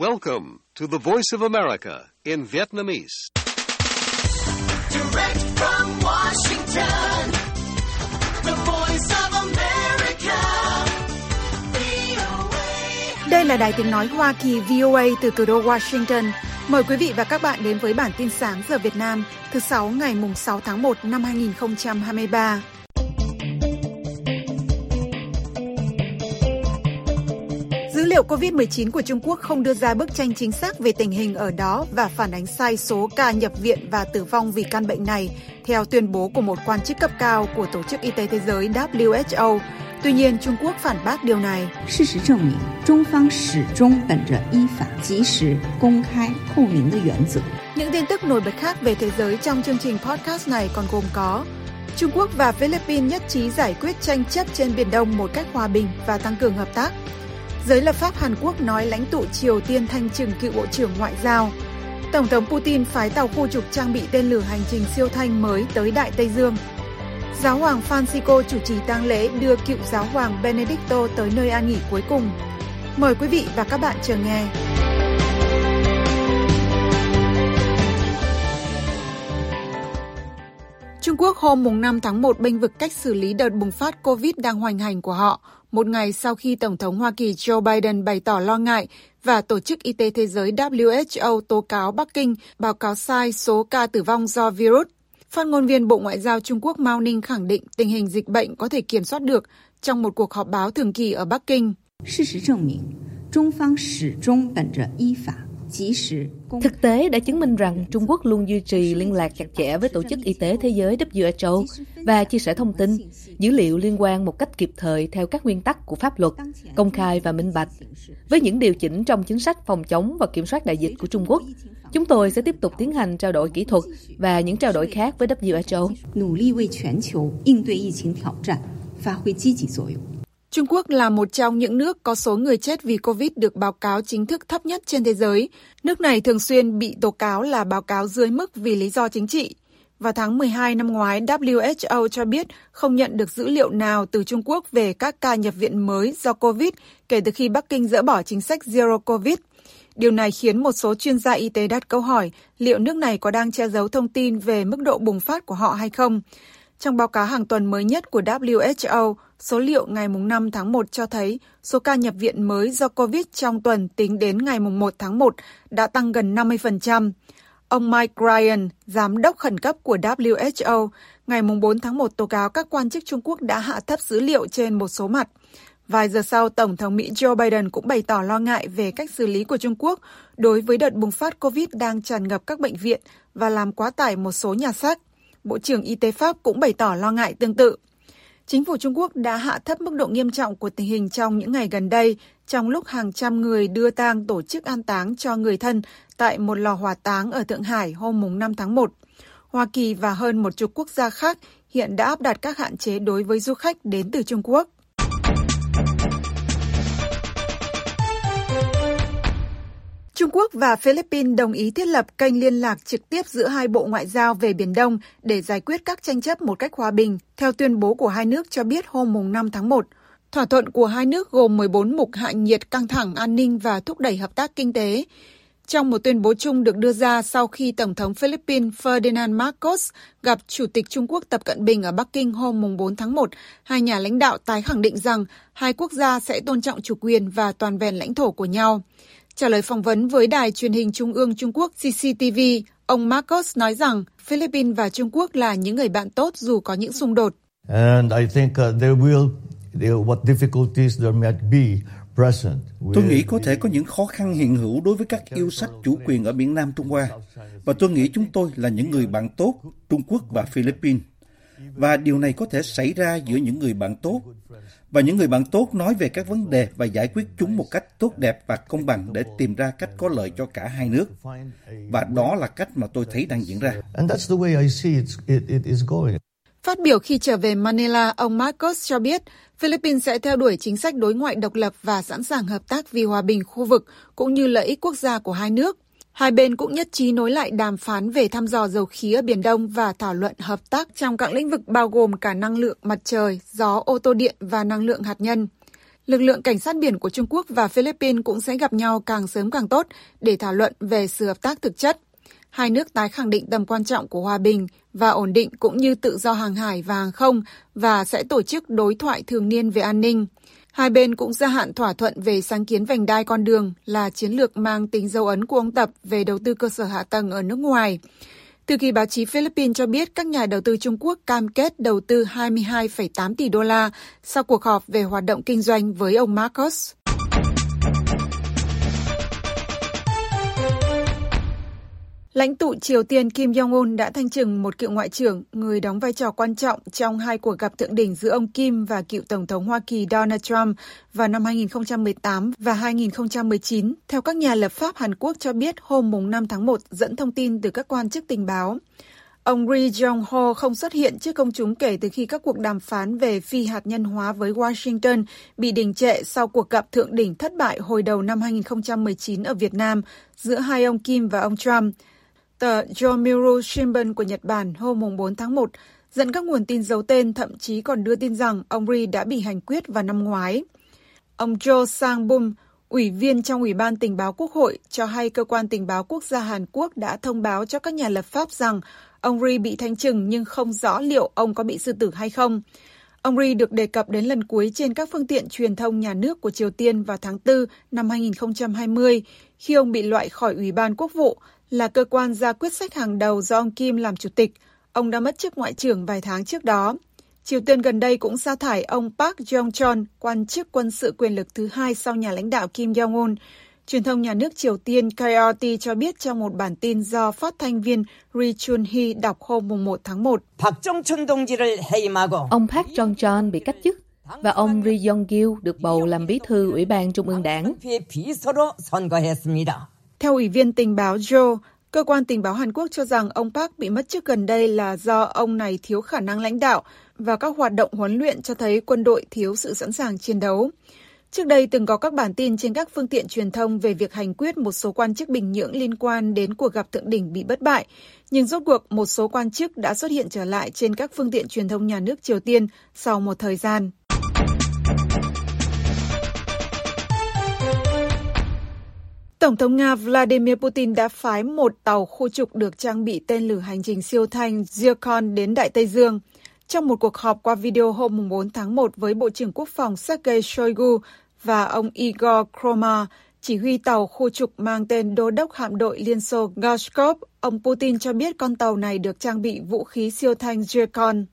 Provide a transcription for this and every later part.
Welcome to the Voice of America in Vietnamese. Direct from Washington, the Voice of America, VOA. Đây là Đài Tiếng Nói Hoa Kỳ VOA từ thủ đô Washington. Mời quý vị và các bạn đến với bản tin sáng giờ Việt Nam thứ Sáu ngày 6 tháng 1 năm 2023. Dữ liệu COVID-19 của Trung Quốc không đưa ra bức tranh chính xác về tình hình ở đó và phản ánh sai số ca nhập viện và tử vong vì căn bệnh này, theo tuyên bố của một quan chức cấp cao của Tổ chức Y tế Thế giới WHO. Tuy nhiên, Trung Quốc phản bác điều này. Những tin tức nổi bật khác về thế giới trong chương trình podcast này còn gồm có: Trung Quốc và Philippines nhất trí giải quyết tranh chấp trên Biển Đông một cách hòa bình và tăng cường hợp tác. Giới lập pháp Hàn Quốc nói lãnh tụ Triều Tiên thanh trừng cựu Bộ trưởng Ngoại giao. Tổng thống Putin phái tàu khu trục trang bị tên lửa hành trình siêu thanh mới tới Đại Tây Dương. Giáo hoàng Francisco chủ trì tang lễ đưa cựu giáo hoàng Benedicto tới nơi an nghỉ cuối cùng. Mời quý vị và các bạn chờ nghe. Trung Quốc hôm 5 tháng 1 bênh vực cách xử lý đợt bùng phát COVID đang hoành hành của họ, một ngày sau khi Tổng thống Hoa Kỳ Joe Biden bày tỏ lo ngại và Tổ chức Y tế Thế giới WHO tố cáo Bắc Kinh báo cáo sai số ca tử vong do virus. Phát ngôn viên Bộ Ngoại giao Trung Quốc Mao Ninh khẳng định tình hình dịch bệnh có thể kiểm soát được trong một cuộc họp báo thường kỳ ở Bắc Kinh. Thực tế đã chứng minh rằng Trung Quốc luôn duy trì liên lạc chặt chẽ với Tổ chức Y tế Thế giới WHO và chia sẻ thông tin, dữ liệu liên quan một cách kịp thời theo các nguyên tắc của pháp luật, công khai và minh bạch. Với những điều chỉnh trong chính sách phòng chống và kiểm soát đại dịch của Trung Quốc, chúng tôi sẽ tiếp tục tiến hành trao đổi kỹ thuật và những trao đổi khác với WHO. Trung Quốc là một trong những nước có số người chết vì Covid được báo cáo chính thức thấp nhất trên thế giới. Nước này thường xuyên bị tố cáo là báo cáo dưới mức vì lý do chính trị. Vào tháng 12 năm ngoái, WHO cho biết không nhận được dữ liệu nào từ Trung Quốc về các ca nhập viện mới do Covid kể từ khi Bắc Kinh dỡ bỏ chính sách Zero Covid. Điều này khiến một số chuyên gia y tế đặt câu hỏi liệu nước này có đang che giấu thông tin về mức độ bùng phát của họ hay không. Trong báo cáo hàng tuần mới nhất của WHO, số liệu ngày 5 tháng 1 cho thấy số ca nhập viện mới do Covid trong tuần tính đến ngày 1 tháng 1 đã tăng gần 50%. Ông Mike Ryan, giám đốc khẩn cấp của WHO, ngày 4 tháng 1 tố cáo các quan chức Trung Quốc đã hạ thấp dữ liệu trên một số mặt. Vài giờ sau, Tổng thống Mỹ Joe Biden cũng bày tỏ lo ngại về cách xử lý của Trung Quốc đối với đợt bùng phát Covid đang tràn ngập các bệnh viện và làm quá tải một số nhà xác. Bộ trưởng Y tế Pháp cũng bày tỏ lo ngại tương tự. Chính phủ Trung Quốc đã hạ thấp mức độ nghiêm trọng của tình hình trong những ngày gần đây, trong lúc hàng trăm người đưa tang tổ chức an táng cho người thân tại một lò hỏa táng ở Thượng Hải hôm 5 tháng 1. Hoa Kỳ và hơn một chục quốc gia khác hiện đã áp đặt các hạn chế đối với du khách đến từ Trung Quốc. Trung Quốc và Philippines đồng ý thiết lập kênh liên lạc trực tiếp giữa hai bộ ngoại giao về Biển Đông để giải quyết các tranh chấp một cách hòa bình, theo tuyên bố của hai nước cho biết hôm 5 tháng 1. Thỏa thuận của hai nước gồm 14 mục hạ nhiệt căng thẳng an ninh và thúc đẩy hợp tác kinh tế. Trong một tuyên bố chung được đưa ra sau khi Tổng thống Philippines Ferdinand Marcos gặp Chủ tịch Trung Quốc Tập Cận Bình ở Bắc Kinh hôm 4 tháng 1, hai nhà lãnh đạo tái khẳng định rằng hai quốc gia sẽ tôn trọng chủ quyền và toàn vẹn lãnh thổ của nhau. Trả lời phỏng vấn với đài truyền hình Trung ương Trung Quốc CCTV, ông Marcos nói rằng Philippines và Trung Quốc là những người bạn tốt dù có những xung đột. Tôi nghĩ có thể có những khó khăn hiện hữu đối với các yêu sách chủ quyền ở biển Nam Trung Hoa. Và tôi nghĩ chúng tôi là những người bạn tốt, Trung Quốc và Philippines. Và điều này có thể xảy ra giữa những người bạn tốt. Và những người bạn tốt nói về các vấn đề và giải quyết chúng một cách tốt đẹp và công bằng để tìm ra cách có lợi cho cả hai nước. Và đó là cách mà tôi thấy đang diễn ra. Phát biểu khi trở về Manila, ông Marcos cho biết Philippines sẽ theo đuổi chính sách đối ngoại độc lập và sẵn sàng hợp tác vì hòa bình khu vực cũng như lợi ích quốc gia của hai nước. Hai bên cũng nhất trí nối lại đàm phán về thăm dò dầu khí ở Biển Đông và thảo luận hợp tác trong các lĩnh vực bao gồm cả năng lượng mặt trời, gió, ô tô điện và năng lượng hạt nhân. Lực lượng cảnh sát biển của Trung Quốc và Philippines cũng sẽ gặp nhau càng sớm càng tốt để thảo luận về sự hợp tác thực chất. Hai nước tái khẳng định tầm quan trọng của hòa bình và ổn định cũng như tự do hàng hải và hàng không và sẽ tổ chức đối thoại thường niên về an ninh. Hai bên cũng gia hạn thỏa thuận về sáng kiến vành đai con đường là chiến lược mang tính dấu ấn của ông Tập về đầu tư cơ sở hạ tầng ở nước ngoài. Từ khi báo chí Philippines cho biết các nhà đầu tư Trung Quốc cam kết đầu tư 22,8 tỷ đô la sau cuộc họp về hoạt động kinh doanh với ông Marcos. Lãnh tụ Triều Tiên Kim Jong-un đã thanh trừng một cựu ngoại trưởng, người đóng vai trò quan trọng trong hai cuộc gặp thượng đỉnh giữa ông Kim và cựu Tổng thống Hoa Kỳ Donald Trump vào năm 2018 và 2019, theo các nhà lập pháp Hàn Quốc cho biết hôm 5 tháng 1 dẫn thông tin từ các quan chức tình báo. Ông Ri Jong-ho không xuất hiện trước công chúng kể từ khi các cuộc đàm phán về phi hạt nhân hóa với Washington bị đình trệ sau cuộc gặp thượng đỉnh thất bại hồi đầu năm 2019 ở Việt Nam giữa hai ông Kim và ông Trump. Tờ Yomiuri Shimbun của Nhật Bản hôm 4 tháng 1 dẫn các nguồn tin giấu tên thậm chí còn đưa tin rằng ông Ri đã bị hành quyết vào năm ngoái. Ông Jo Sang-bum, ủy viên trong Ủy ban Tình báo Quốc hội, cho hay cơ quan tình báo quốc gia Hàn Quốc đã thông báo cho các nhà lập pháp rằng ông Ri bị thanh trừng nhưng không rõ liệu ông có bị xử tử hay không. Ông Ri được đề cập đến lần cuối trên các phương tiện truyền thông nhà nước của Triều Tiên vào tháng 4 năm 2020 khi ông bị loại khỏi Ủy ban Quốc vụ, là cơ quan ra quyết sách hàng đầu do ông Kim làm chủ tịch. Ông đã mất chức ngoại trưởng vài tháng trước đó. Triều Tiên gần đây cũng sa thải ông Park Jong-chol, quan chức quân sự quyền lực thứ hai sau nhà lãnh đạo Kim Jong-un. Truyền thông nhà nước Triều Tiên KRT cho biết trong một bản tin do phát thanh viên Ri Chun-hee đọc hôm 1 tháng 1. Ông Park Jong-chol bị cách chức và ông Ri Yong-gil được bầu làm bí thư Ủy ban Trung ương Đảng. Theo Ủy viên tình báo Jo, cơ quan tình báo Hàn Quốc cho rằng ông Park bị mất chức gần đây là do ông này thiếu khả năng lãnh đạo và các hoạt động huấn luyện cho thấy quân đội thiếu sự sẵn sàng chiến đấu. Trước đây từng có các bản tin trên các phương tiện truyền thông về việc hành quyết một số quan chức Bình Nhưỡng liên quan đến cuộc gặp thượng đỉnh bị bất bại, nhưng rốt cuộc một số quan chức đã xuất hiện trở lại trên các phương tiện truyền thông nhà nước Triều Tiên sau một thời gian. Tổng thống Nga Vladimir Putin đã phái một tàu khu trục được trang bị tên lửa hành trình siêu thanh Zircon đến Đại Tây Dương. Trong một cuộc họp qua video hôm 4 tháng 1 với Bộ trưởng Quốc phòng Sergei Shoigu và ông Igor Kroma, chỉ huy tàu khu trục mang tên Đô đốc hạm đội Liên Xô Gorshkov, ông Putin cho biết con tàu này được trang bị vũ khí siêu thanh Zircon.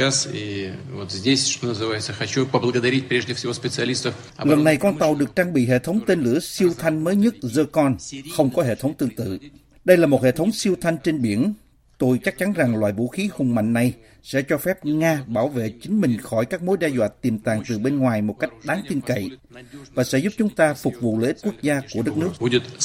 Lần này con tàu được trang bị hệ thống tên lửa siêu thanh mới nhất Zircon, không có hệ thống tương tự. Đây là một hệ thống siêu thanh trên biển. Tôi chắc chắn rằng loại vũ khí hùng mạnh này sẽ cho phép Nga bảo vệ chính mình khỏi các mối đe dọa tiềm tàng từ bên ngoài một cách đáng tin cậy và sẽ giúp chúng ta phục vụ lợi ích quốc gia của đất nước.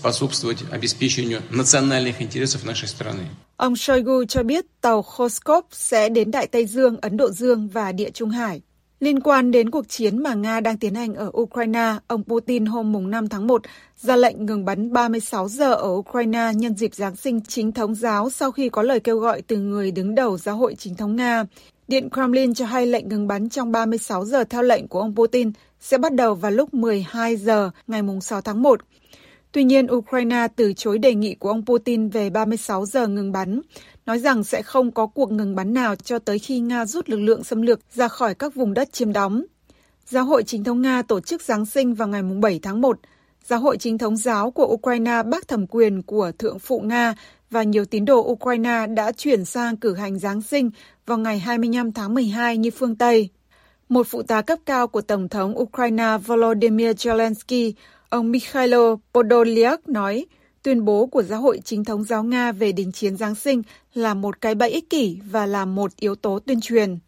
Ông Shoigu cho biết tàu Gorshkov sẽ đến Đại Tây Dương, Ấn Độ Dương và Địa Trung Hải. Liên quan đến cuộc chiến mà Nga đang tiến hành ở Ukraine, ông Putin hôm 5 tháng 1 ra lệnh ngừng bắn 36 giờ ở Ukraine nhân dịp Giáng sinh chính thống giáo sau khi có lời kêu gọi từ người đứng đầu Giáo hội Chính thống Nga. Điện Kremlin cho hay lệnh ngừng bắn trong 36 giờ theo lệnh của ông Putin sẽ bắt đầu vào lúc 12 giờ ngày 6 tháng 1. Tuy nhiên, Ukraine từ chối đề nghị của ông Putin về 36 giờ ngừng bắn, nói rằng sẽ không có cuộc ngừng bắn nào cho tới khi Nga rút lực lượng xâm lược ra khỏi các vùng đất chiếm đóng. Giáo hội Chính thống Nga tổ chức Giáng sinh vào ngày 7 tháng 1. Giáo hội Chính thống giáo của Ukraine bác thẩm quyền của Thượng phụ Nga và nhiều tín đồ Ukraine đã chuyển sang cử hành Giáng sinh vào ngày 25 tháng 12 như phương Tây. Một phụ tá cấp cao của Tổng thống Ukraine Volodymyr Zelensky, ông Mikhailo Podolyak nói, tuyên bố của Giáo hội Chính thống giáo Nga về đình chiến Giáng sinh là một cái bẫy ích kỷ và là một yếu tố tuyên truyền.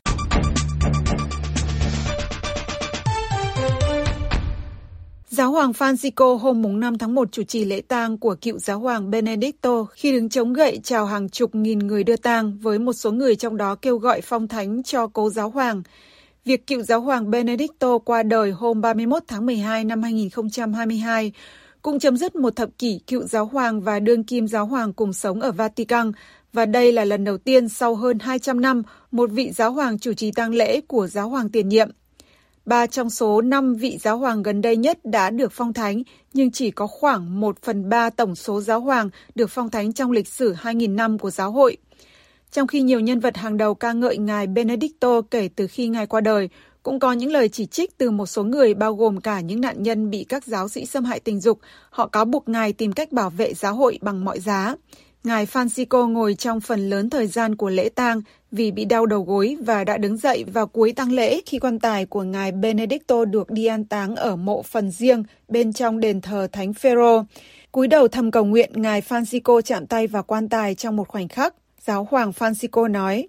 Giáo hoàng Francisco hôm 5 tháng 1 chủ trì lễ tang của cựu giáo hoàng Benedicto khi đứng chống gậy chào hàng chục nghìn người đưa tang, với một số người trong đó kêu gọi phong thánh cho cố giáo hoàng. Việc cựu giáo hoàng Benedicto qua đời hôm 31 tháng 12 năm 2022 cũng chấm dứt một thập kỷ cựu giáo hoàng và đương kim giáo hoàng cùng sống ở Vatican, và đây là lần đầu tiên sau hơn 200 năm một vị giáo hoàng chủ trì tang lễ của giáo hoàng tiền nhiệm. 3 trong số 5 vị giáo hoàng gần đây nhất đã được phong thánh, nhưng chỉ có khoảng 1/3 tổng số giáo hoàng được phong thánh trong lịch sử 2.000 năm của giáo hội. Trong khi nhiều nhân vật hàng đầu ca ngợi ngài Benedicto kể từ khi ngài qua đời, cũng có những lời chỉ trích từ một số người bao gồm cả những nạn nhân bị các giáo sĩ xâm hại tình dục. Họ cáo buộc ngài tìm cách bảo vệ giáo hội bằng mọi giá. Ngài Francisco ngồi trong phần lớn thời gian của lễ tang vì bị đau đầu gối và đã đứng dậy vào cuối tang lễ khi quan tài của ngài Benedicto được đi an táng ở mộ phần riêng bên trong đền thờ Thánh Phêrô. Cúi đầu thầm cầu nguyện, ngài Francisco chạm tay vào quan tài trong một khoảnh khắc. Giáo hoàng Francisco nói: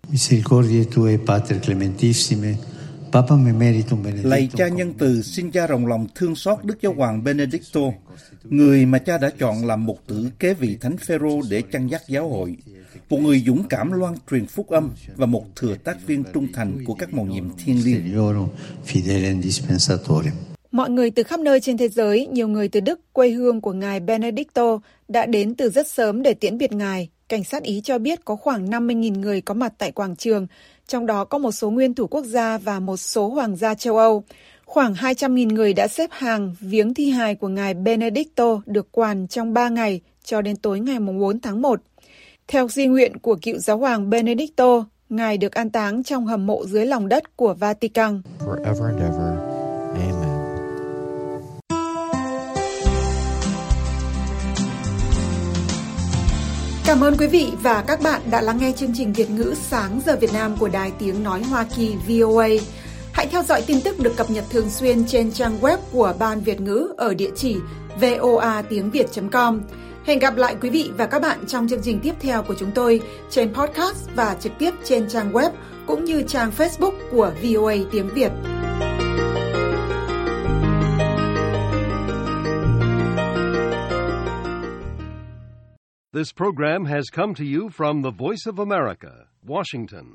Lạy cha nhân từ, xin cha rộng lòng thương xót Đức Giáo hoàng Benedicto, người mà cha đã chọn làm mục tử kế vị Thánh Phêrô để chăn dắt giáo hội, một người dũng cảm loan truyền phúc âm và một thừa tác viên trung thành của các mầu nhiệm thiêng liêng. Mọi người từ khắp nơi trên thế giới, nhiều người từ Đức, quê hương của ngài Benedicto, đã đến từ rất sớm để tiễn biệt ngài. Cảnh sát Ý cho biết có khoảng 50.000 người có mặt tại quảng trường, trong đó có một số nguyên thủ quốc gia và một số hoàng gia châu Âu. Khoảng 200.000 người đã xếp hàng viếng thi hài của ngài Benedicto được quàn trong 3 ngày cho đến tối ngày 4 tháng 1. Theo di nguyện của cựu giáo hoàng Benedicto, ngài được an táng trong hầm mộ dưới lòng đất của Vatican. Forever and ever. Amen. Cảm ơn quý vị và các bạn đã lắng nghe chương trình Việt ngữ Sáng giờ Việt Nam của Đài Tiếng Nói Hoa Kỳ VOA. Hãy theo dõi tin tức được cập nhật thường xuyên trên trang web của Ban Việt ngữ ở địa chỉ voatiengviet.com. Hẹn gặp lại quý vị và các bạn trong chương trình tiếp theo của chúng tôi trên podcast và trực tiếp trên trang web cũng như trang Facebook của VOA Tiếng Việt. This program has come to you from the Voice of America, Washington.